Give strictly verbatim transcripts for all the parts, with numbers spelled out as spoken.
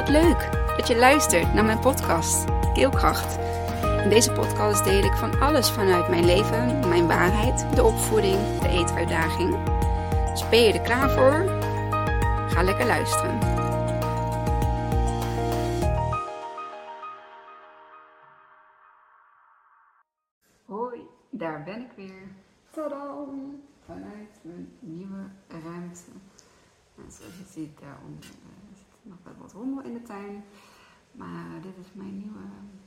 Wat leuk dat je luistert naar mijn podcast, Keelkracht. In deze podcast deel ik van alles vanuit mijn leven, mijn waarheid, de opvoeding, de eetuitdaging. Dus ben je er klaar voor? Ga lekker luisteren. Hoi, daar ben ik weer. Tadam! Vanuit mijn nieuwe ruimte. En zoals je ziet, daaronder uh, zit nog wel wat rommel in de tuin. Maar dit is mijn nieuwe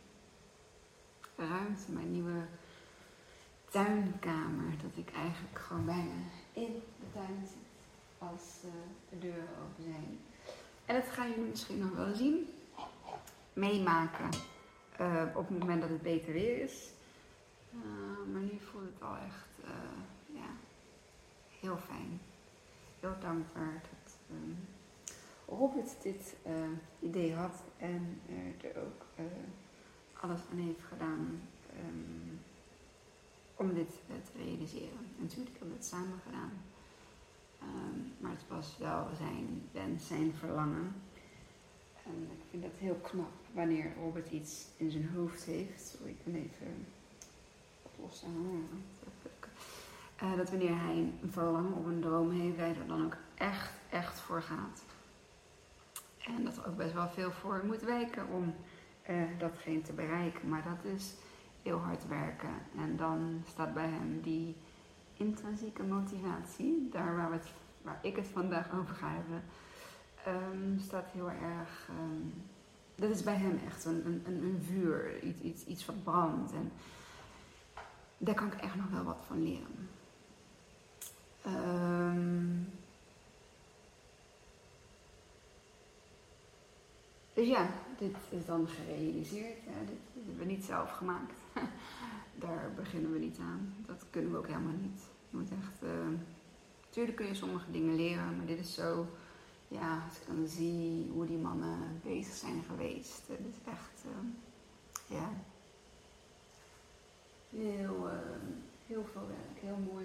ruimte, mijn nieuwe tuinkamer. Dat ik eigenlijk gewoon bijna in de tuin zit als uh, de deuren open zijn. En dat gaan jullie misschien nog wel zien. Meemaken uh, op het moment dat het beter weer is. Uh, maar nu voelt het al echt uh, ja, heel fijn. Heel dankbaar dat um, Robert dit uh, idee had en er ook uh, alles aan heeft gedaan um, om dit uh, te realiseren. En natuurlijk hebben we het samen gedaan. Um, maar het was wel zijn wens, zijn verlangen. En ik vind dat heel knap wanneer Robert iets in zijn hoofd heeft. Sorry, ik ben even oplossen. Uh, dat wanneer hij een verlangen of een droom heeft, hij er dan ook echt, echt voor gaat. En dat er ook best wel veel voor moet wijken om uh, datgene te bereiken. Maar dat is heel hard werken. En dan staat bij hem die intrinsieke motivatie, daar waar, we het, waar ik het vandaag over ga hebben, um, staat heel erg... Um, dat is bij hem echt een, een, een vuur, iets, iets, iets wat brandt. En daar kan ik echt nog wel wat van leren. Um, dus ja, dit is dan gerealiseerd. Ja, dit, dit hebben we niet zelf gemaakt. Daar beginnen we niet aan. Dat kunnen we ook helemaal niet. Je moet echt... Uh, natuurlijk kun je sommige dingen leren, maar dit is zo... Ja, als ik dan zie hoe die mannen bezig zijn geweest. Het is echt... Uh, ja... Heel, uh, heel veel werk. Heel mooi.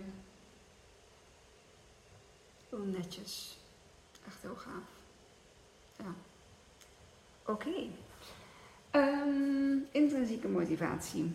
Heel netjes. Echt heel gaaf. Ja. Oké. Okay. Um, intrinsieke motivatie.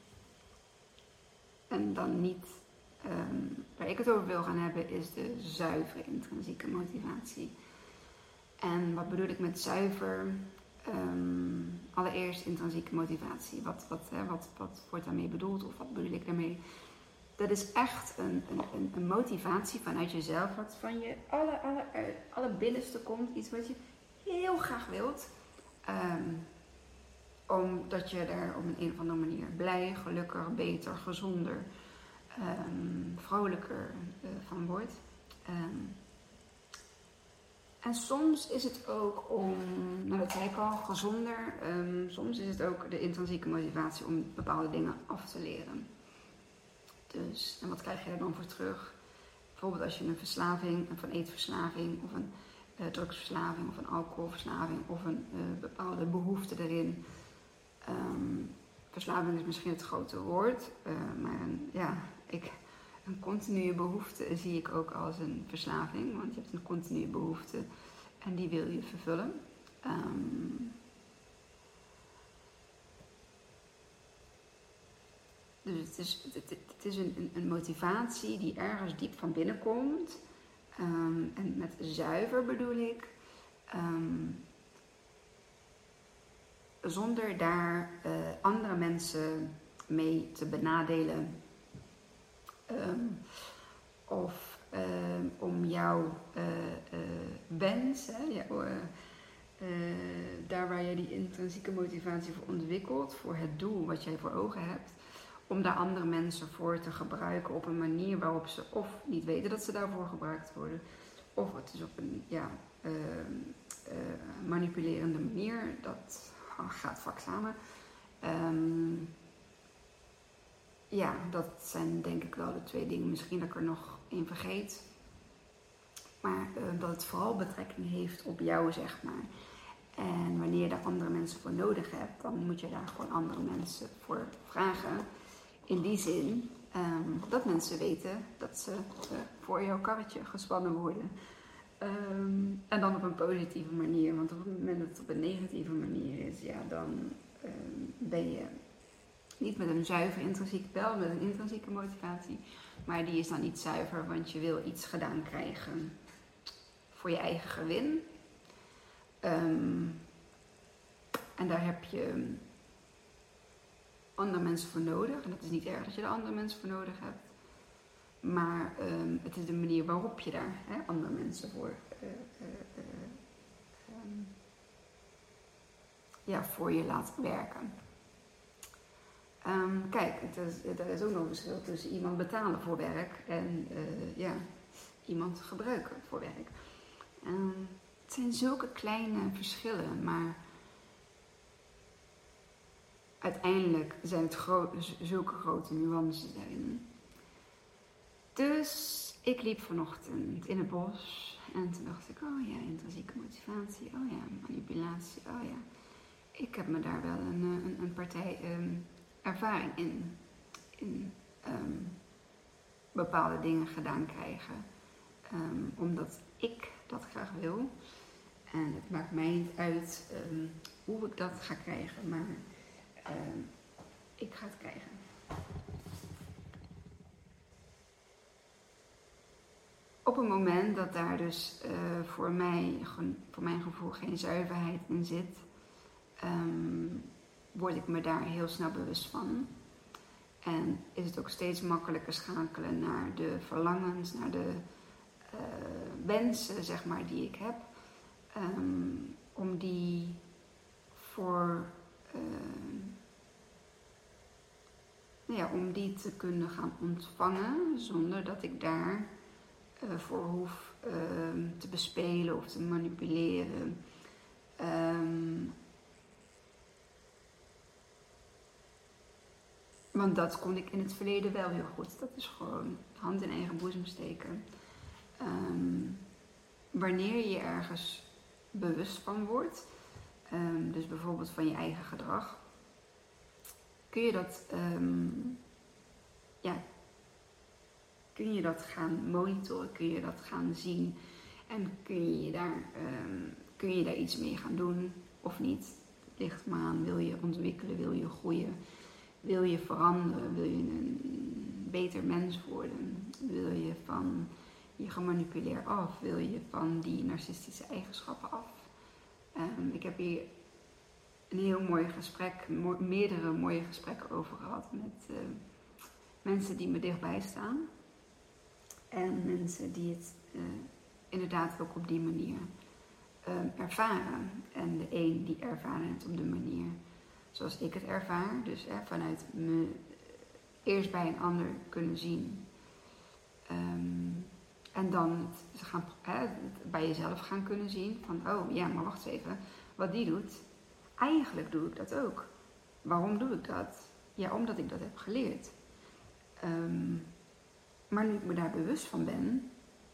En dan niet... Um, waar ik het over wil gaan hebben is de zuivere intrinsieke motivatie. En wat bedoel ik met zuiver? Um, allereerst intrinsieke motivatie. Wat, wat, hè, wat, wat wordt daarmee bedoeld? Of wat bedoel ik daarmee? Dat is echt een, een, een motivatie vanuit jezelf. Wat van je alle, alle, alle binnenste komt. Iets wat je heel graag wilt. Um, omdat je daar op een, een of andere manier blij, gelukkiger, beter, gezonder, um, vrolijker uh, van wordt. Um, en soms is het ook om, nou dat zei ik al, gezonder. Um, soms is het ook de intrinsieke motivatie om bepaalde dingen af te leren. Dus, en wat krijg je er dan voor terug? Bijvoorbeeld als je een verslaving, of een eetverslaving, of een uh, drugsverslaving, of een alcoholverslaving, of een uh, bepaalde behoefte erin. Um, verslaving is misschien het grote woord, uh, maar een, ja, ik, een continue behoefte zie ik ook als een verslaving, want je hebt een continue behoefte en die wil je vervullen. Um, Dus het is, het, het is een, een motivatie die ergens diep van binnen komt. Um, en met zuiver bedoel ik. Um, zonder daar uh, andere mensen mee te benadelen. Um, of uh, om jouw uh, uh, wens, hè, jouw, uh, uh, daar waar je die intrinsieke motivatie voor ontwikkelt, voor het doel wat jij voor ogen hebt. Om daar andere mensen voor te gebruiken op een manier waarop ze of niet weten dat ze daarvoor gebruikt worden. Of het is op een ja, uh, uh, manipulerende manier. Dat gaat vaak samen. Um, ja, dat zijn denk ik wel de twee dingen. Misschien dat ik er nog één vergeet. Maar uh, dat het vooral betrekking heeft op jou, zeg maar. En wanneer je daar andere mensen voor nodig hebt, dan moet je daar gewoon andere mensen voor vragen. In die zin um, dat mensen weten dat ze uh, voor jouw karretje gespannen worden. Um, En dan op een positieve manier, want op het moment dat het op een negatieve manier is, ja, dan uh, ben je niet met een zuiver intrinsiek, wel met een intrinsieke motivatie, maar die is dan niet zuiver, want je wil iets gedaan krijgen voor je eigen gewin. Um, en daar heb je andere mensen voor nodig. En het is niet erg dat je er andere mensen voor nodig hebt. Maar um, het is de manier waarop je daar hè, andere mensen voor, uh, uh, uh, um, ja, voor je laat werken. Um, kijk, het is, er is ook nog een verschil tussen iemand betalen voor werk en uh, ja, iemand gebruiken voor werk. Um, het zijn zulke kleine verschillen, maar uiteindelijk zijn het gro- zulke grote nuances daarin. Dus ik liep vanochtend in het bos en toen dacht ik, oh ja, intrinsieke motivatie, oh ja, manipulatie, oh ja. Ik heb me daar wel een, een, een partij um, ervaring in, in um, bepaalde dingen gedaan krijgen. Um, omdat ik dat graag wil. En het maakt mij niet uit um, hoe ik dat ga krijgen, maar um, ik ga het krijgen. Op het moment dat daar dus uh, voor mij, voor mijn gevoel, geen zuiverheid in zit, um, word ik me daar heel snel bewust van. En is het ook steeds makkelijker schakelen naar de verlangens, naar de uh, wensen, zeg maar, die ik heb. Um, om die voor, uh, nou ja, om die te kunnen gaan ontvangen, zonder dat ik daar uh, voor hoef uh, te bespelen of te manipuleren. Um, Want dat kon ik in het verleden wel heel goed. Dat is gewoon hand in eigen boezem steken. Um, wanneer je ergens bewust van wordt, um, dus bijvoorbeeld van je eigen gedrag, kun je dat, um, ja, kun je dat gaan monitoren, kun je dat gaan zien en kun je daar, um, kun je daar iets mee gaan doen of niet. Het ligt maar aan, wil je ontwikkelen, wil je groeien. Wil je veranderen? Wil je een beter mens worden? Wil je van je gemanipuleerd af? Wil je van die narcistische eigenschappen af? Um, ik heb hier een heel mooi gesprek, mo- meerdere mooie gesprekken over gehad met uh, mensen die me dichtbij staan. En mensen die het uh, inderdaad ook op die manier uh, ervaren. En de een die ervaren het op de manier zoals ik het ervaar, dus hè, vanuit me eerst bij een ander kunnen zien. Um, en dan het gaan, hè, het bij jezelf gaan kunnen zien van, oh ja, maar wacht even, wat die doet, eigenlijk doe ik dat ook. Waarom doe ik dat? Ja, omdat ik dat heb geleerd. Um, maar nu ik me daar bewust van ben,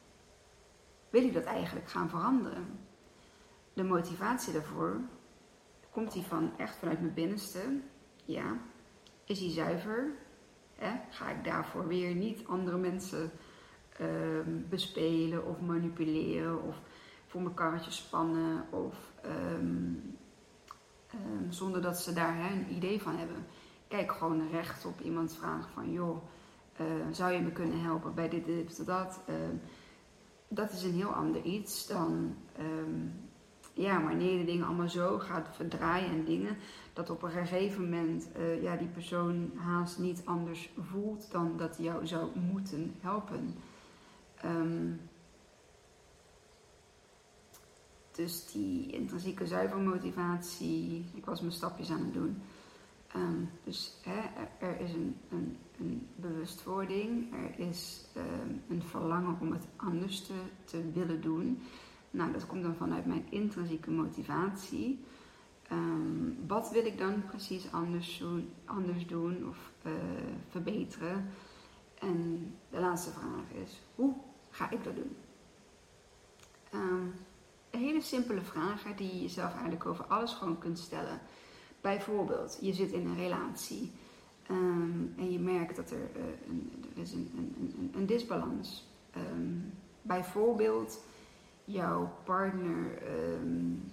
wil ik dat eigenlijk gaan veranderen. De motivatie daarvoor, komt die van echt vanuit mijn binnenste? Ja. Is die zuiver? Hè? Ga ik daarvoor weer niet andere mensen uh, bespelen of manipuleren of voor mijn karretje spannen of um, um, zonder dat ze daar hè, een idee van hebben. Kijk gewoon recht op iemand vragen van joh, uh, zou je me kunnen helpen bij dit, dit of dat? Uh, dat is een heel ander iets dan Um, Ja, wanneer je de dingen allemaal zo gaat verdraaien en dingen, dat op een gegeven moment uh, ja, die persoon haast niet anders voelt dan dat hij jou zou moeten helpen. Um, dus die intrinsieke zuivermotivatie, ik was mijn stapjes aan het doen. Um, dus hè, er, er is een, een, een bewustwording, er is um, een verlangen om het anders te, te willen doen. Nou, dat komt dan vanuit mijn intrinsieke motivatie. Um, wat wil ik dan precies anders doen, anders doen of uh, verbeteren? En de laatste vraag is, hoe ga ik dat doen? Um, een hele simpele vragen die je jezelf eigenlijk over alles gewoon kunt stellen. Bijvoorbeeld, je zit in een relatie um, en je merkt dat er, uh, een, er is een, een, een, een disbalans. Um, bijvoorbeeld... jouw partner um,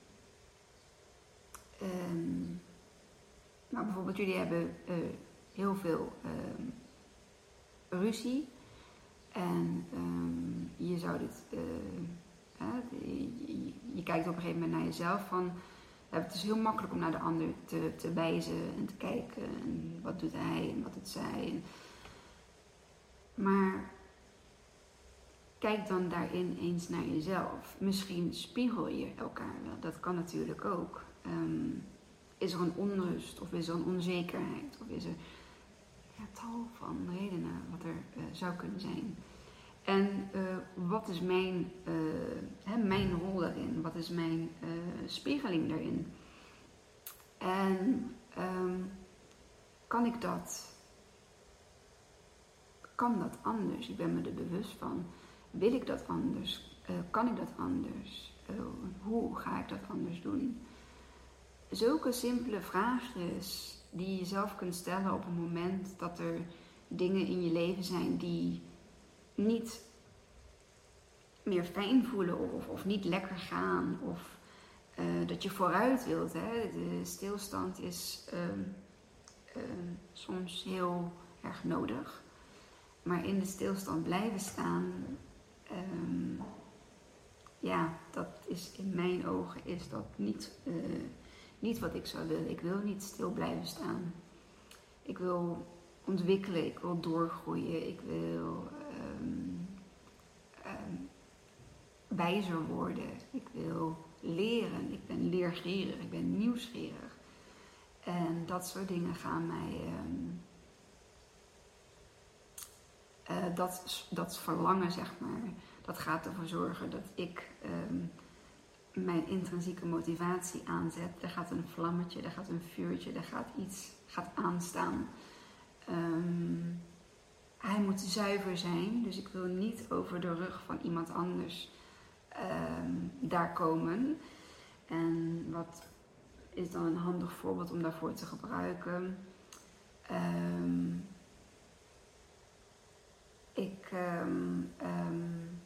um, nou bijvoorbeeld jullie hebben uh, heel veel um, ruzie en um, je zou dit, uh, uh, je, je kijkt op een gegeven moment naar jezelf van, uh, het is heel makkelijk om naar de ander te, te wijzen en te kijken en wat doet hij en wat doet zij. En, maar kijk dan daarin eens naar jezelf. Misschien spiegel je elkaar wel, dat kan natuurlijk ook. Um, is er een onrust of is er een onzekerheid of is er ja, tal van redenen wat er uh, zou kunnen zijn. En uh, wat is mijn, uh, hè, mijn rol daarin? Wat is mijn uh, spiegeling daarin? En um, kan ik dat, kan dat anders? Ik ben me er bewust van. Wil ik dat anders? Uh, kan ik dat anders? Uh, hoe ga ik dat anders doen? Zulke simpele vraagjes die je jezelf kunt stellen op het moment dat er dingen in je leven zijn die niet meer fijn voelen of, of niet lekker gaan of uh, dat je vooruit wilt. Hè? De stilstand is uh, uh, soms heel erg nodig, maar in de stilstand blijven staan, um, ja, dat is in mijn ogen is dat niet, uh, niet wat ik zou willen. Ik wil niet stil blijven staan. Ik wil ontwikkelen, ik wil doorgroeien, ik wil um, um, wijzer worden, ik wil leren, ik ben leergierig, ik ben nieuwsgierig. En dat soort dingen gaan mij, um, uh, dat, dat verlangen zeg maar, dat gaat ervoor zorgen dat ik um, mijn intrinsieke motivatie aanzet. Er gaat een vlammetje, er gaat een vuurtje, er gaat iets gaat aanstaan. Um, hij moet zuiver zijn, dus ik wil niet over de rug van iemand anders um, daar komen. En wat is dan een handig voorbeeld om daarvoor te gebruiken? Um, ik um, um,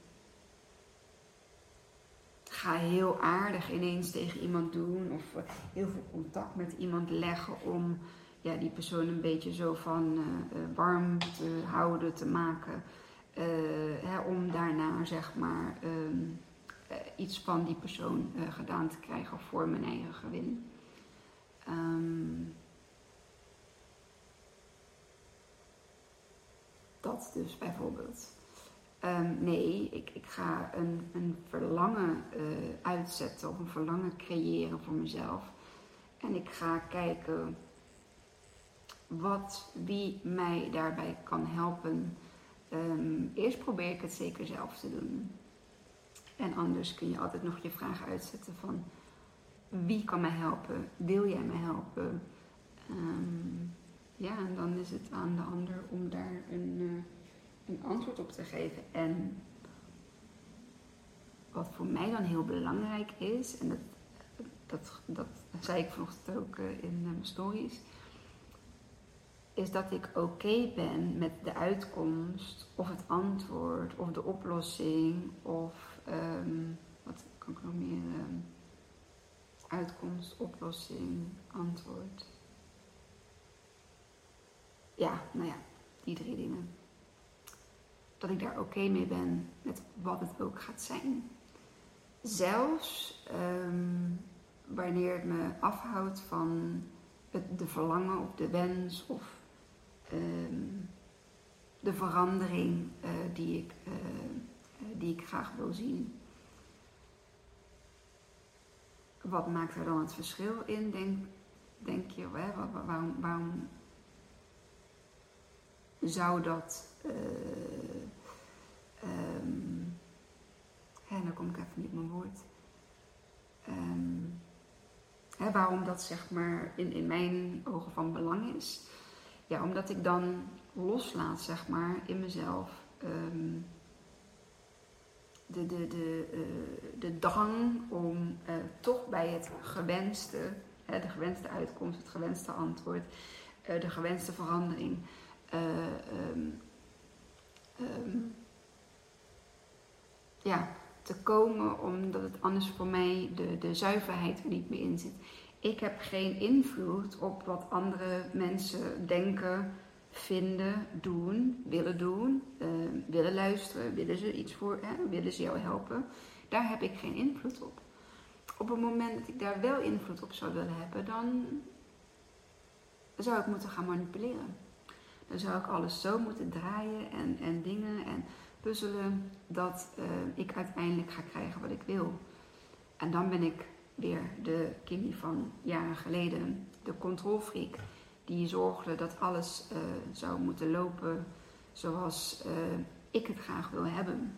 ga heel aardig ineens tegen iemand doen of heel veel contact met iemand leggen om ja, die persoon een beetje zo van uh, warm te houden, te maken. Uh, hè, om daarna zeg maar um, uh, iets van die persoon uh, gedaan te krijgen voor mijn eigen gewin. Um, dat dus bijvoorbeeld. Um, nee, ik, ik ga een, een verlangen uh, uitzetten of een verlangen creëren voor mezelf. En ik ga kijken wat, wie mij daarbij kan helpen. Um, eerst probeer ik het zeker zelf te doen. En anders kun je altijd nog je vraag uitzetten van wie kan mij helpen? Wil jij mij helpen? Um, ja, en dan is het aan de ander om daar een, uh, een antwoord op te geven. En wat voor mij dan heel belangrijk is, en dat, dat, dat zei ik vanochtend ook uh, in uh, mijn stories, is dat ik oké okay ben met de uitkomst of het antwoord of de oplossing of um, wat kan ik nog meer? Um, uitkomst, oplossing, antwoord. Ja, nou ja, die drie dingen. Dat ik daar oké okay mee ben met wat het ook gaat zijn. Zelfs um, wanneer het me afhoudt van het, de verlangen of de wens of um, de verandering uh, die, ik, uh, die ik graag wil zien. Wat maakt er dan het verschil in, denk, denk je? Hè? Waar, waarom, waarom zou dat... Uh, um, hè, dan kom ik even niet op mijn woord. Um, hè, waarom dat zeg maar in, in mijn ogen van belang is. Ja, omdat ik dan loslaat zeg maar in mezelf... Um, De, de, de, uh, de drang om uh, toch bij het gewenste, uh, de gewenste uitkomst, het gewenste antwoord, uh, de gewenste verandering, uh, um, um, ja, te komen, omdat het anders voor mij de, de zuiverheid er niet meer in zit. Ik heb geen invloed op wat andere mensen denken, vinden, doen, willen doen, uh, willen luisteren, willen ze iets voor, hè, willen ze jou helpen. Daar heb ik geen invloed op. Op het moment dat ik daar wel invloed op zou willen hebben, dan zou ik moeten gaan manipuleren. Dan zou ik alles zo moeten draaien en, en dingen en puzzelen dat uh, ik uiteindelijk ga krijgen wat ik wil. En dan ben ik weer de Kimmy van jaren geleden, de controlfreak, die zorgde dat alles uh, zou moeten lopen zoals uh, ik het graag wil hebben.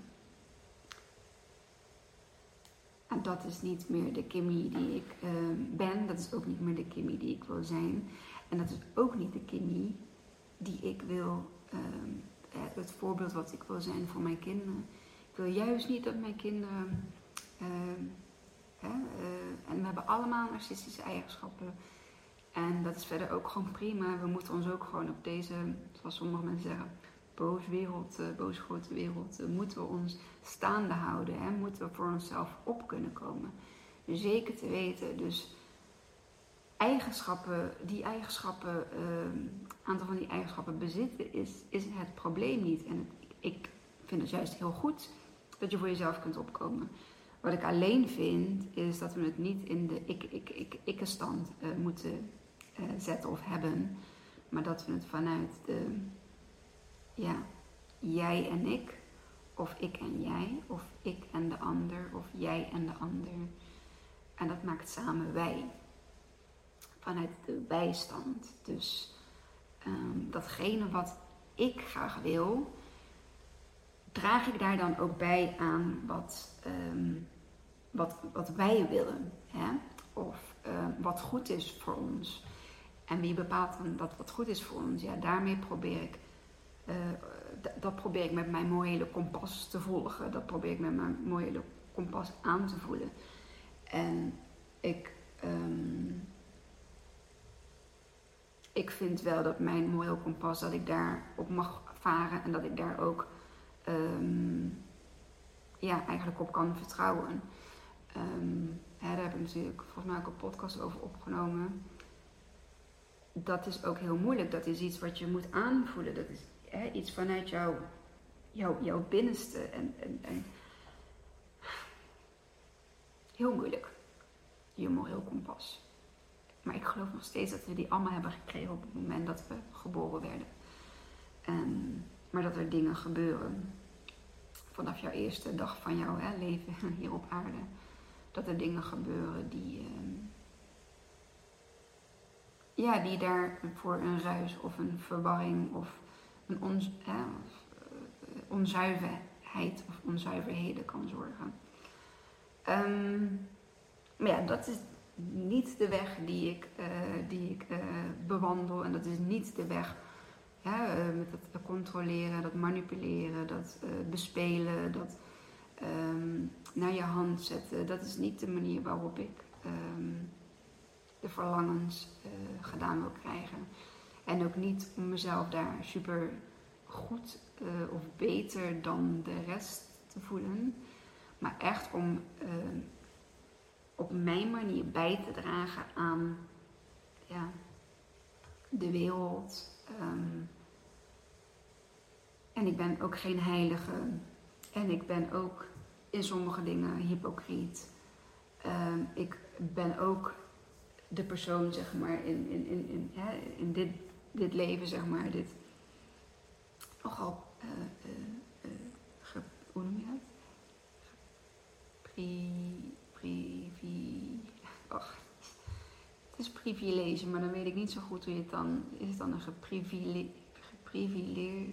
En dat is niet meer de Kimmy die ik uh, ben, dat is ook niet meer de Kimmy die ik wil zijn. En dat is ook niet de Kimmy die ik wil, uh, het voorbeeld wat ik wil zijn voor mijn kinderen. Ik wil juist niet dat mijn kinderen, uh, hè, uh, en we hebben allemaal narcistische eigenschappen. En dat is verder ook gewoon prima. We moeten ons ook gewoon op deze, zoals sommige mensen zeggen, boos wereld, uh, boos grote wereld, uh, moeten we ons staande houden. Hè? Moeten we voor onszelf op kunnen komen. Zeker te weten. Dus eigenschappen, die eigenschappen, een uh, aantal van die eigenschappen bezitten, is, is het probleem niet. En het, ik vind het juist heel goed dat je voor jezelf kunt opkomen. Wat ik alleen vind, is dat we het niet in de ik-ik-ik-ik-stand uh, moeten uh, zetten of hebben. Maar dat we het vanuit de, ja, jij en ik, of ik en jij, of ik en de ander, of jij en de ander. En dat maakt samen wij. Vanuit de bijstand. Dus um, datgene wat ik graag wil, draag ik daar dan ook bij aan wat, um, wat, wat wij willen. Hè? Of uh, wat goed is voor ons. En wie bepaalt dan dat wat goed is voor ons? Ja, daarmee probeer ik, uh, d- dat probeer ik met mijn morele kompas te volgen. Dat probeer ik met mijn morele kompas aan te voelen. En ik... Um, Ik vind wel dat mijn moreel kompas, dat ik daar op mag varen en dat ik daar ook um, ja, eigenlijk op kan vertrouwen. Um, hè, daar heb ik natuurlijk volgens mij ook een podcast over opgenomen. Dat is ook heel moeilijk. Dat is iets wat je moet aanvoelen. Dat is hè, iets vanuit jou, jou, jouw binnenste. En, en, en heel moeilijk. Je moreel kompas. Maar ik geloof nog steeds dat we die allemaal hebben gekregen op het moment dat we geboren werden. En, maar dat er dingen gebeuren. Vanaf jouw eerste dag van jouw hè, leven hier op aarde. Dat er dingen gebeuren die... Uh, ja, die daar voor een ruis of een verwarring of een on, hè, uh, onzuiverheid of onzuiverheden kan zorgen. Um, maar ja, dat is... niet de weg die ik, uh, die ik uh, bewandel. En dat is niet de weg ja, uh, met het controleren, dat manipuleren, dat uh, bespelen, dat um, naar je hand zetten. Dat is niet de manier waarop ik um, de verlangens uh, gedaan wil krijgen. En ook niet om mezelf daar super goed uh, of beter dan de rest te voelen. Maar echt om... Uh, op mijn manier bij te dragen aan ja, de wereld. Um, en ik ben ook geen heilige. En ik ben ook in sommige dingen hypocriet. Um, ik ben ook de persoon, zeg maar, in, in, in, in, ja, in dit, dit leven, zeg maar, dit nogal, uh, uh, uh, ge, hoe noem je dat? Pri... Privi... Och, het is privilege, maar dan weet ik niet zo goed hoe je het dan... Is het dan een geprivile... geprivileerd...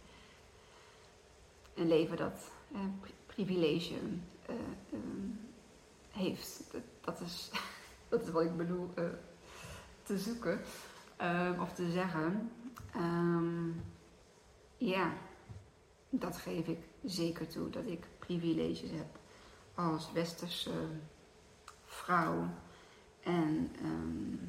Een leven dat eh, privilege uh, um, heeft. Dat, dat, is, dat is wat ik bedoel uh, te zoeken. Uh, of te zeggen. Um, ja, dat geef ik zeker toe. Dat ik privileges heb. Als westerse vrouw en um,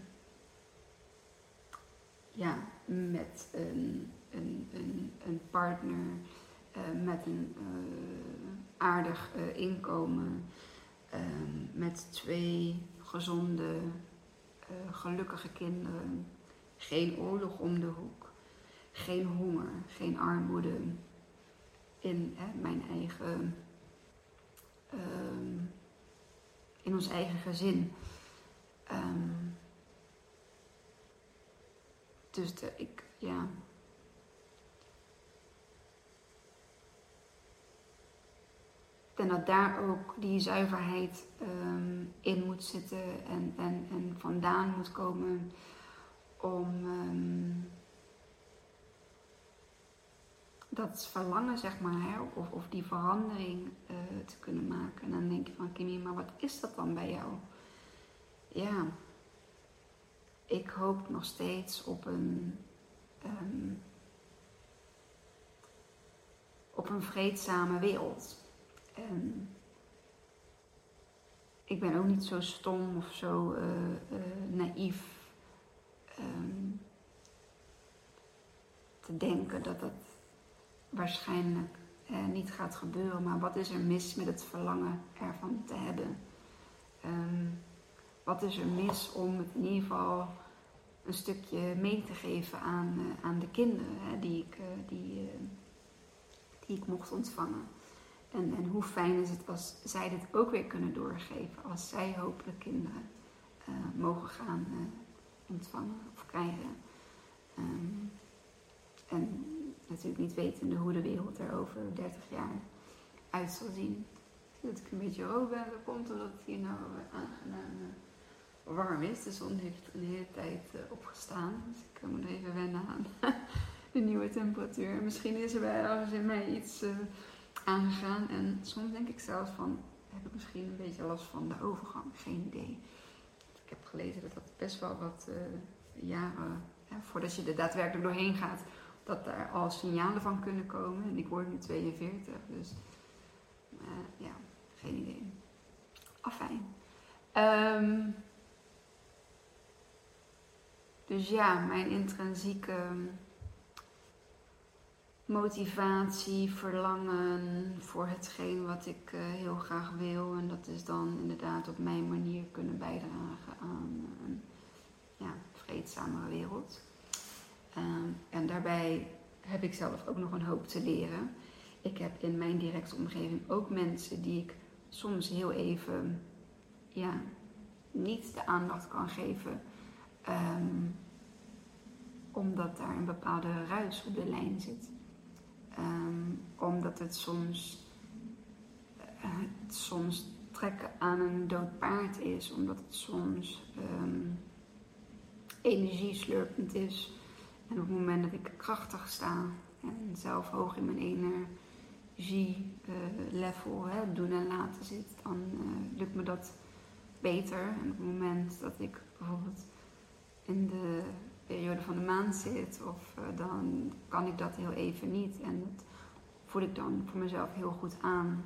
ja, met een, een, een, een partner, uh, met een uh, aardig uh, inkomen, um, met twee gezonde, uh, gelukkige kinderen, geen oorlog om de hoek, geen honger, geen armoede in hè, mijn eigen, um, in ons eigen gezin. Um, dus de, ik, ja. En dat daar ook die zuiverheid um, in moet zitten en, en, en vandaan moet komen om um, dat verlangen, zeg maar, hè, of, of die verandering uh, te kunnen maken. En dan denk je van, Kimmy, maar wat is dat dan bij jou? Ja, ik hoop nog steeds op een, um, op een vreedzame wereld. En ik ben ook niet zo stom of zo uh, uh, naïef um, te denken dat dat waarschijnlijk uh, niet gaat gebeuren. Maar wat is er mis met het verlangen ervan te hebben? Um, wat is er mis om het in ieder geval een stukje mee te geven aan, uh, aan de kinderen hè, die, ik, uh, die, uh, die ik mocht ontvangen? En, en hoe fijn is het als zij dit ook weer kunnen doorgeven. Als zij hopelijk kinderen uh, mogen gaan uh, ontvangen of krijgen. Um, en natuurlijk niet wetende hoe de wereld er over dertig jaar uit zal zien. Dat ik een beetje rood ben, dat komt omdat het hier nou aangenaam uh, warm is. De zon heeft een hele tijd uh, opgestaan. Dus ik moet even wennen aan de nieuwe temperatuur. Misschien is er bij ergens in mij iets... Uh, aangegaan en soms denk ik zelfs van, heb ik misschien een beetje last van de overgang, geen idee. Ik heb gelezen dat dat best wel wat uh, jaren, ja, voordat je er daadwerkelijk doorheen gaat, dat daar al signalen van kunnen komen. En ik word nu tweeënveertig, dus uh, ja, geen idee. Afijn. Um, dus ja, mijn intrinsieke motivatie, verlangen voor hetgeen wat ik uh, heel graag wil. En dat is dan inderdaad op mijn manier kunnen bijdragen aan een ja, vreedzamere wereld. Um, en daarbij heb ik zelf ook nog een hoop te leren. Ik heb in mijn directe omgeving ook mensen die ik soms heel even ja, niet de aandacht kan geven. Um, omdat daar een bepaalde ruis op de lijn zit. Um, omdat het soms, uh, het soms trekken aan een dood paard is. Omdat het soms um, energieslurpend is. En op het moment dat ik krachtig sta en zelf hoog in mijn energie uh, level hè, doen en laten zit, dan uh, lukt me dat beter. En op het moment dat ik bijvoorbeeld in de periode van de maand zit, of uh, dan kan ik dat heel even niet. En dat voel ik dan voor mezelf heel goed aan.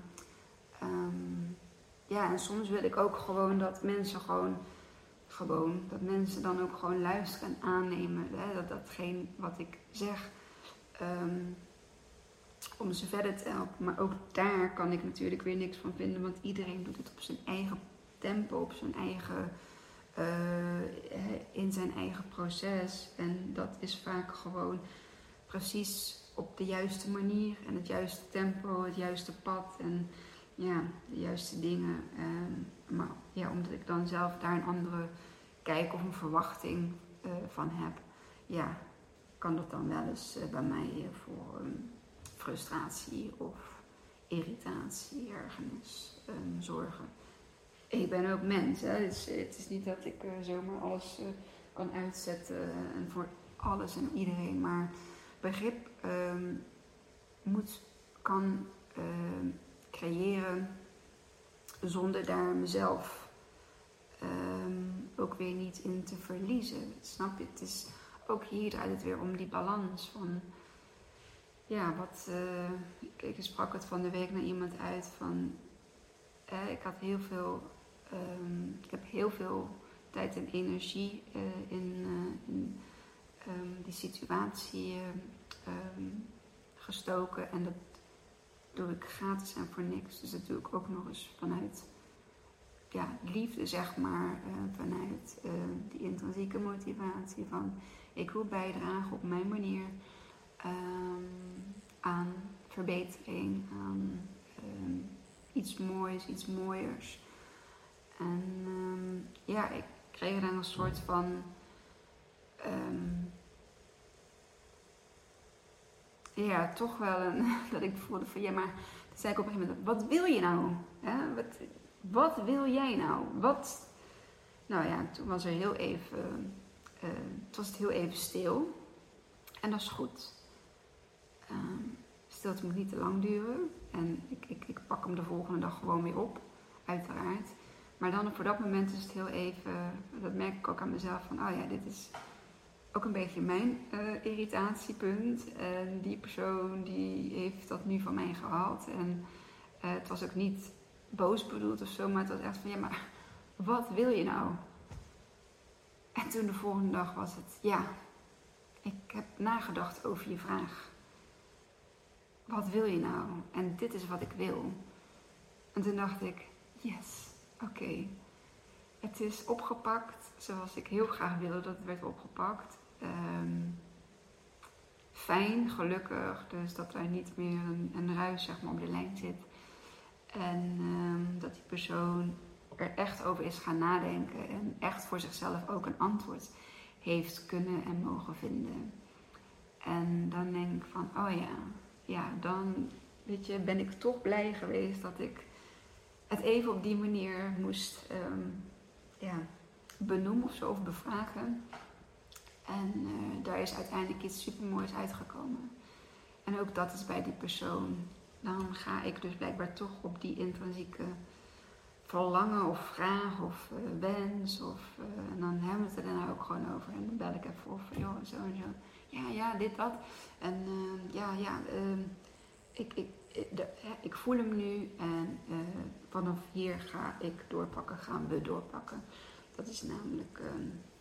Um, ja, en soms wil ik ook gewoon dat mensen gewoon, gewoon, dat mensen dan ook gewoon luisteren en aannemen. Hè? Dat datgene wat ik zeg, um, om ze verder te helpen. Maar ook daar kan ik natuurlijk weer niks van vinden, want iedereen doet het op zijn eigen tempo, op zijn eigen... Uh, in zijn eigen proces. En dat is vaak gewoon precies op de juiste manier en het juiste tempo, het juiste pad en ja, de juiste dingen. Um, maar ja, omdat ik dan zelf daar een andere kijk of een verwachting uh, van heb, ja, kan dat dan wel eens uh, bij mij uh, voor um, frustratie of irritatie, ergernis um, zorgen. Ik ben ook mens, hè. Dus het is niet dat ik uh, zomaar alles uh, kan uitzetten uh, en voor alles en iedereen. Maar begrip um, moet, kan uh, creëren zonder daar mezelf um, ook weer niet in te verliezen. Snap je? Het is ook hier draait het weer om die balans van... Ja, wat... Uh, ik, ik sprak het van de week naar iemand uit van... Uh, ik had heel veel... Um, ik heb heel veel tijd en energie uh, in, uh, in um, die situatie uh, um, gestoken. En dat doe ik gratis en voor niks. Dus dat doe ik ook nog eens vanuit ja, liefde, zeg maar. Uh, vanuit uh, die intrinsieke motivatie van ik wil bijdragen op mijn manier um, aan verbetering, aan um, iets moois, iets mooiers. En um, ja, ik kreeg dan een soort van um, ja, toch wel een, dat ik voelde van ja, maar toen zei ik op een gegeven moment, wat wil je nou? Hè? Wat, wat wil jij nou? Wat? Nou ja, toen was er heel even, uh, toen was het heel even stil. En dat is goed. Um, stilte moet niet te lang duren. En ik, ik, ik pak hem de volgende dag gewoon weer op, uiteraard. Maar dan voor dat moment is het heel even, dat merk ik ook aan mezelf van, oh ja, dit is ook een beetje mijn uh, irritatiepunt. En die persoon die heeft dat nu van mij gehad. En uh, het was ook niet boos bedoeld of zo, maar het was echt van, ja, maar wat wil je nou? En toen de volgende dag was het, ja, ik heb nagedacht over je vraag. Wat wil je nou? En dit is wat ik wil. En toen dacht ik, yes, oké. Okay. Het is opgepakt zoals ik heel graag wilde dat het werd opgepakt. Um, fijn, gelukkig, dus dat er niet meer een, een ruis zeg maar, op de lijn zit. En um, dat die persoon er echt over is gaan nadenken en echt voor zichzelf ook een antwoord heeft kunnen en mogen vinden. En dan denk ik van, oh ja, ja, dan weet je, ben ik toch blij geweest dat ik het even op die manier moest um, ja, benoemen of zo, of bevragen. En uh, daar is uiteindelijk iets supermoois uitgekomen. En ook dat is bij die persoon. Dan ga ik dus blijkbaar toch op die intrinsieke verlangen of vraag of uh, wens. Of, uh, en dan hebben we het er daarna ook gewoon over. En dan bel ik even of joh, zo en zo. Ja, ja, dit, dat. En uh, ja, ja, uh, ik, ik, de, ja, ik voel hem nu. En uh, vanaf hier ga ik doorpakken, gaan we doorpakken. Dat is namelijk uh,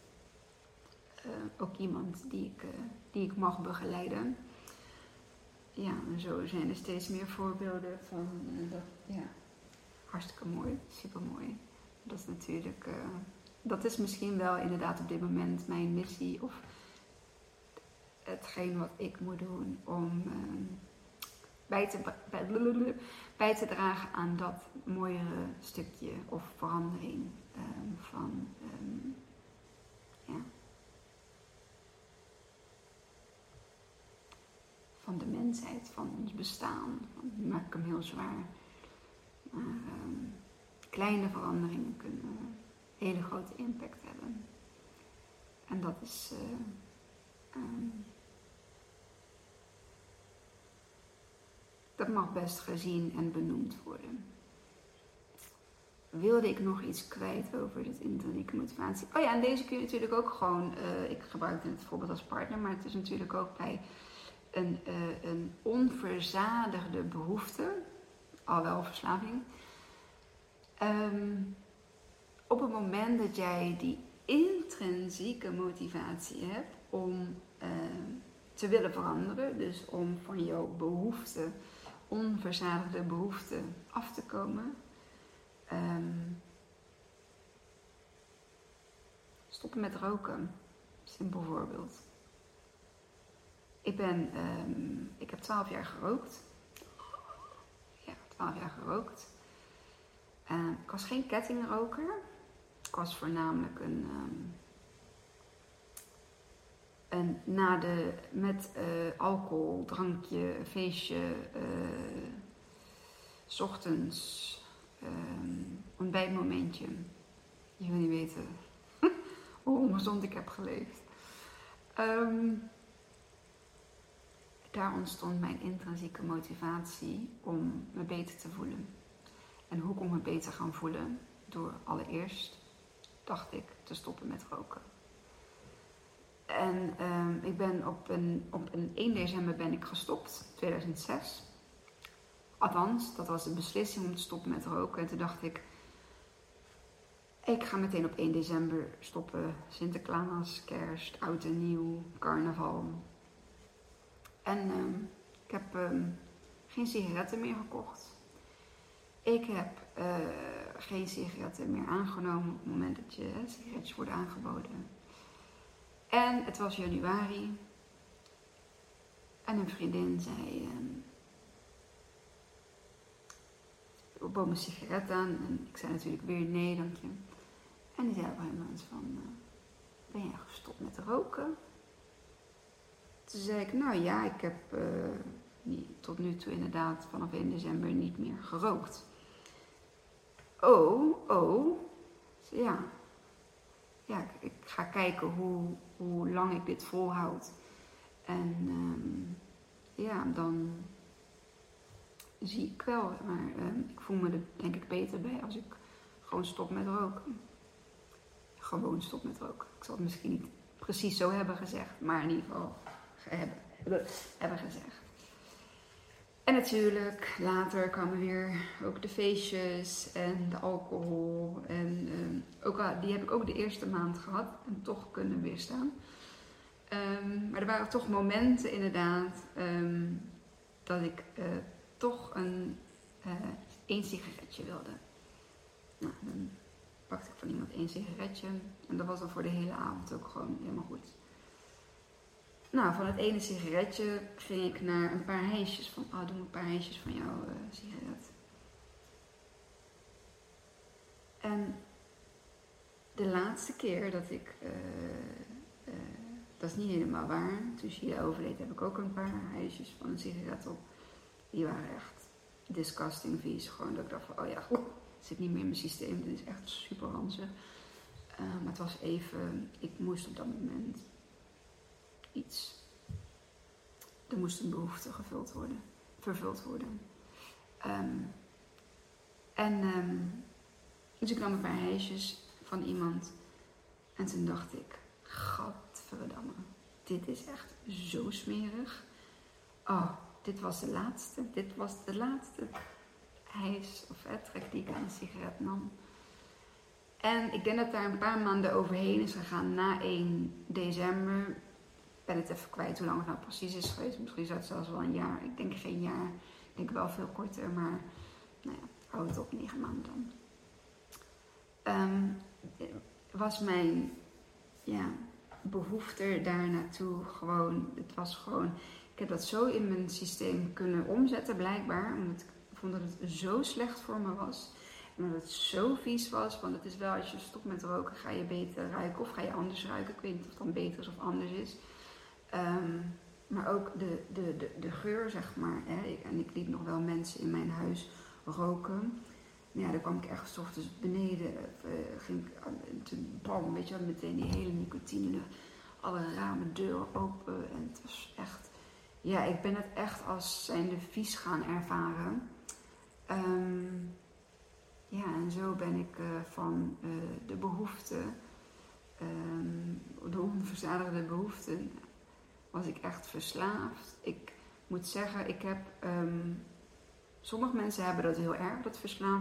uh, ook iemand die ik, uh, die ik mag begeleiden. Ja, en zo zijn er steeds meer voorbeelden van uh, dat, ja, hartstikke mooi, super mooi. Dat is natuurlijk, uh, dat is misschien wel inderdaad op dit moment mijn missie of hetgeen wat ik moet doen om uh, bij, te, bij, bij te dragen aan dat mooiere stukje of verandering um, van, um, ja, van de mensheid, van ons bestaan. Nu maak ik hem heel zwaar. Maar um, kleine veranderingen kunnen een hele grote impact hebben. En dat is uh, um, dat mag best gezien en benoemd worden. Wilde ik nog iets kwijt over dit intrinsieke motivatie? Oh ja, en deze kun je natuurlijk ook gewoon, uh, ik gebruikte het voorbeeld als partner, maar het is natuurlijk ook bij een, uh, een onverzadigde behoefte, al wel verslaving. Um, op het moment dat jij die intrinsieke motivatie hebt om uh, te willen veranderen, dus om van jouw behoefte, onverzadigde behoefte af te komen, um, stoppen met roken, simpel voorbeeld. Ik ben, um, ik heb twaalf jaar gerookt. Ja, twaalf jaar gerookt. Uh, ik was geen kettingroker. Ik was voornamelijk een, um, een na de, met uh, alcohol, drankje, feestje, uh, 's ochtends, um, ontbijtmomentje. Je wil niet weten hoe ongezond ik heb geleefd. Um, daar ontstond mijn intrinsieke motivatie om me beter te voelen. En hoe kon ik me beter gaan voelen? Door allereerst, dacht ik, te stoppen met roken. En um, ik ben op een, op een één december ben ik gestopt, tweeduizend zes. Althans, dat was de beslissing om te stoppen met roken. En toen dacht ik, ik ga meteen op één december stoppen. Sinterklaas, kerst, oud en nieuw, carnaval. En um, ik heb um, geen sigaretten meer gekocht. Ik heb uh, geen sigaretten meer aangenomen op het moment dat je hè, sigaretjes worden aangeboden. En het was januari. En een vriendin zei, um, ik bood mijn sigaret aan. En ik zei natuurlijk weer nee, dank je. En die zei op een gegeven moment van, uh, ben jij gestopt met roken? Toen zei ik, nou ja, ik heb uh, niet, tot nu toe inderdaad vanaf één december niet meer gerookt. Oh, oh. Ja. Ja, ik, ik ga kijken hoe, hoe lang ik dit volhoud. En um, ja, dan zie ik wel. Maar um, ik voel me er denk ik beter bij als ik gewoon stop met roken. Gewoon stop met roken. Ik zal het misschien niet precies zo hebben gezegd, maar in ieder geval hebben, hebben gezegd. En natuurlijk, later kwamen weer ook de feestjes en de alcohol. En um, ook al, die heb ik ook de eerste maand gehad en toch kunnen weerstaan. Um, maar er waren toch momenten inderdaad um, dat ik uh, toch een uh, één sigaretje wilde. Nou, dan pakte ik van iemand één sigaretje en dat was dan voor de hele avond ook gewoon helemaal goed. Nou, van het ene sigaretje ging ik naar een paar hijsjes van, oh, doe een paar hijsjes van jouw uh, sigaret. En de laatste keer dat ik, uh, uh, dat is niet helemaal waar, toen Sheila overleed heb ik ook een paar hijsjes van een sigaret op. Die waren echt disgusting vies, gewoon dat ik dacht van, oh ja, oeh, het zit niet meer in mijn systeem, dit is echt super ranzig. Uh, maar het was even, ik moest op dat moment iets. Er moest een behoefte gevuld worden, vervuld worden. Um, en um, dus ik nam een paar hijsjes van iemand. En toen dacht ik, gadverdamme, dit is echt zo smerig. Oh, dit was de laatste. Dit was de laatste hijs of eh, trek die ik aan een sigaret nam. En ik denk dat daar een paar maanden overheen is gegaan na één december. Ik ben het even kwijt hoe lang het nou precies is geweest. Misschien is het zelfs wel een jaar. Ik denk geen jaar. Ik denk wel veel korter. Maar nou ja, hou het op negen maanden dan. Um, was mijn ja, behoefte daar naartoe gewoon. Het was gewoon. Ik heb dat zo in mijn systeem kunnen omzetten blijkbaar. Omdat ik vond dat het zo slecht voor me was. En omdat het zo vies was. Want het is wel als je stopt met roken ga je beter ruiken. Of ga je anders ruiken. Ik weet niet of het dan beter is of anders is. Um, maar ook de, de, de, de geur, zeg maar. Hè. En ik liet nog wel mensen in mijn huis roken. Ja, dan kwam ik ergens ochtends beneden. Uh, ging ik, uh, toen bam, weet je wel, meteen die hele nicotine. Alle ramen, deuren open. En het was echt. Ja, ik ben het echt als zijnde vies gaan ervaren. Um, ja, en zo ben ik uh, van uh, de behoefte. Um, de onverzadigde behoeften. Was ik echt verslaafd. Ik moet zeggen, ik heb... Um, sommige mensen hebben dat heel erg, dat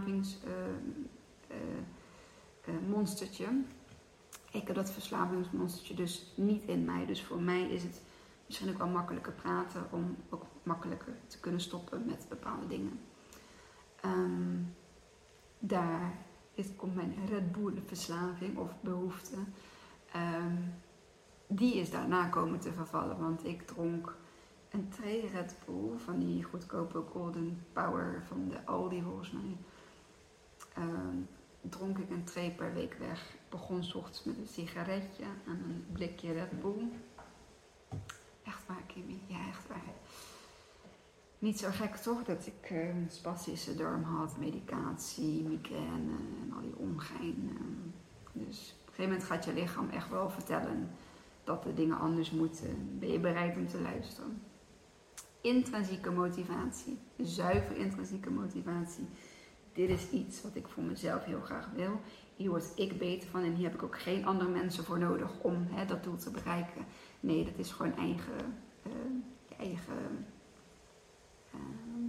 verslavingsmonstertje. Uh, uh, uh, ik heb dat verslavingsmonstertje dus niet in mij. Dus voor mij is het misschien ook wel makkelijker praten om ook makkelijker te kunnen stoppen met bepaalde dingen. Um, daar is, komt mijn Red Bull verslaving of behoefte. Um, Die is daarna komen te vervallen, want ik dronk een tray Red Bull van die goedkope Golden Power van de Aldi volgens mij. Um, dronk ik een tray per week weg. Ik begon 's ochtends met een sigaretje en een blikje Red Bull. Echt waar, Kimmy? Ja, echt waar. Niet zo gek toch dat ik uh, een spastische darm had, medicatie, migraine en al die ongein. Uh, dus op een gegeven moment gaat je lichaam echt wel vertellen dat de dingen anders moeten. Ben je bereid om te luisteren? Intrinsieke motivatie. Zuiver intrinsieke motivatie. Dit is iets wat ik voor mezelf heel graag wil. Hier word ik beter van en hier heb ik ook geen andere mensen voor nodig om hè, dat doel te bereiken. Nee, dat is gewoon eigen, uh, je eigen, uh,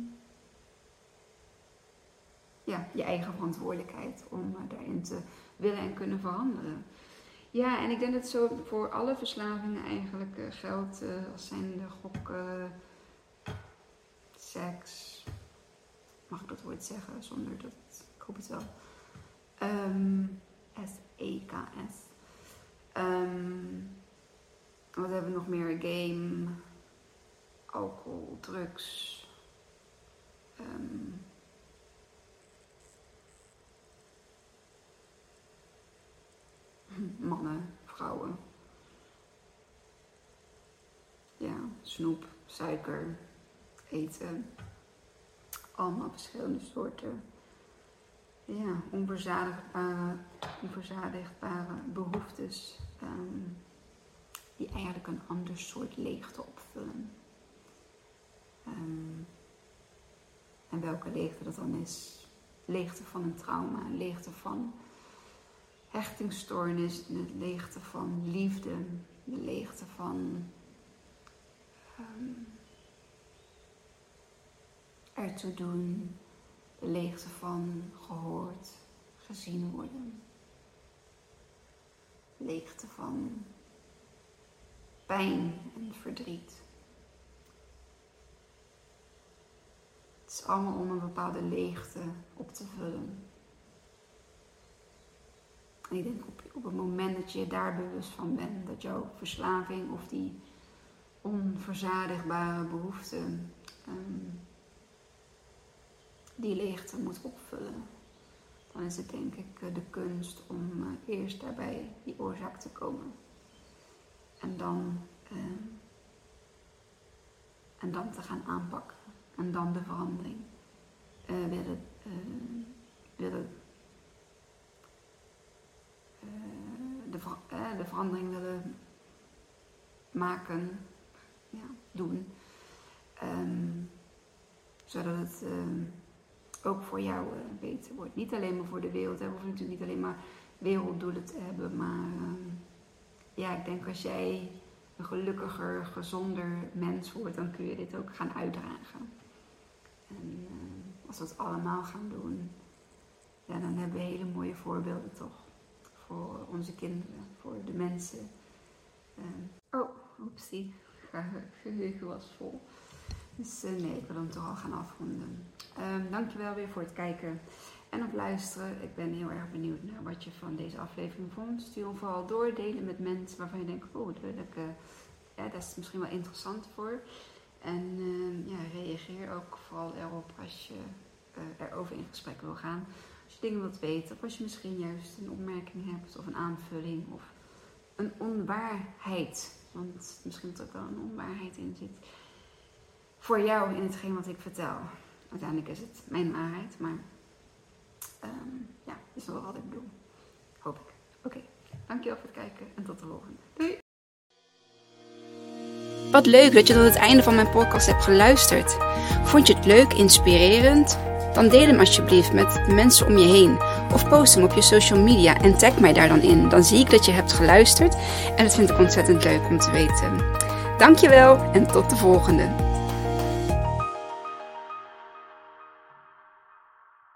ja, je eigen verantwoordelijkheid om uh, daarin te willen en kunnen veranderen. Ja, en ik denk dat het zo voor alle verslavingen eigenlijk uh, geldt uh, als zijn de gok, uh, seks. Mag ik dat woord zeggen zonder dat... Ik hoop het wel. Um, S E K S. Um, wat hebben we nog meer? Game, alcohol, drugs. Um, mannen, vrouwen. Ja, snoep, suiker, eten. Allemaal verschillende soorten. Ja, onverzadigbare, onverzadigbare behoeftes. Um, die eigenlijk een ander soort leegte opvullen. Um, en welke leegte dat dan is. Leegte van een trauma, leegte van hechtingsstoornis, de leegte van liefde, de leegte van um, ertoe doen, de leegte van gehoord, gezien worden, leegte van pijn en verdriet. Het is allemaal om een bepaalde leegte op te vullen. En ik denk op, op het moment dat je daar bewust van bent, dat jouw verslaving of die onverzadigbare behoefte um, die leegte moet opvullen, dan is het denk ik de kunst om uh, eerst daarbij die oorzaak te komen. En dan, uh, en dan te gaan aanpakken. En dan de verandering uh, willen, uh, willen uh, de, ver, uh, de verandering willen maken, ja, doen. Um, zodat het uh, ook voor jou uh, beter wordt. Niet alleen maar voor de wereld. We hoeven natuurlijk niet alleen maar werelddoelen te hebben. Maar uh, ja, ik denk als jij een gelukkiger, gezonder mens wordt, dan kun je dit ook gaan uitdragen. En uh, als we het allemaal gaan doen, ja, dan hebben we hele mooie voorbeelden toch. Voor onze kinderen, voor de mensen. Uh, oh, oepsie. Geheugen was vol. Dus uh, nee, ik wil hem toch al gaan afronden. Um, dankjewel weer voor het kijken en het luisteren. Ik ben heel erg benieuwd naar wat je van deze aflevering vond. Stuur hem vooral door, delen met mensen waarvan je denkt, oh, dat wil ik, uh, ja, dat is misschien wel interessant voor. En uh, ja, reageer ook vooral erop als je uh, erover in gesprek wil gaan. Als je dingen wilt weten, of als je misschien juist een opmerking hebt, of een aanvulling, of een onwaarheid. Want misschien dat er ook wel een onwaarheid in zit. Voor jou in hetgeen wat ik vertel. Uiteindelijk is het mijn waarheid, maar um, ja, dat is wel wat ik bedoel. Hoop ik. Oké, okay. Dankjewel voor het kijken en tot de volgende. Doei! Wat leuk dat je tot het einde van mijn podcast hebt geluisterd. Vond je het leuk, inspirerend? Dan deel hem alsjeblieft met de mensen om je heen. Of post hem op je social media en tag mij daar dan in. Dan zie ik dat je hebt geluisterd en dat vind ik ontzettend leuk om te weten. Dankjewel en tot de volgende.